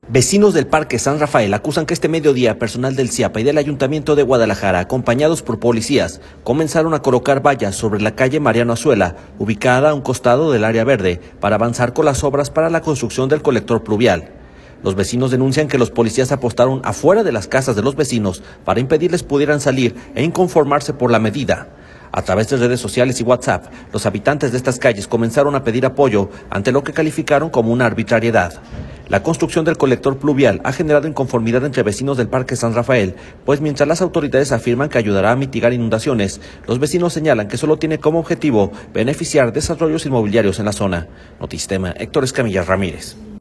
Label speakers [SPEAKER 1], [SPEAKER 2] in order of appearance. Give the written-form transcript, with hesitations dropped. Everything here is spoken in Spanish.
[SPEAKER 1] Vecinos del Parque San Rafael acusan que este mediodía personal del CIAPA y del Ayuntamiento de Guadalajara, acompañados por policías, comenzaron a colocar vallas sobre la calle Mariano Azuela, ubicada a un costado del área verde, para avanzar con las obras para la construcción del colector pluvial. Los vecinos denuncian que los policías apostaron afuera de las casas de los vecinos para impedirles pudieran salir e inconformarse por la medida. A través de redes sociales y WhatsApp, los habitantes de estas calles comenzaron a pedir apoyo ante lo que calificaron como una arbitrariedad. La construcción del colector pluvial ha generado inconformidad entre vecinos del Parque San Rafael, pues mientras las autoridades afirman que ayudará a mitigar inundaciones, los vecinos señalan que solo tiene como objetivo beneficiar desarrollos inmobiliarios en la zona. Notistema, Héctor Escamilla Ramírez.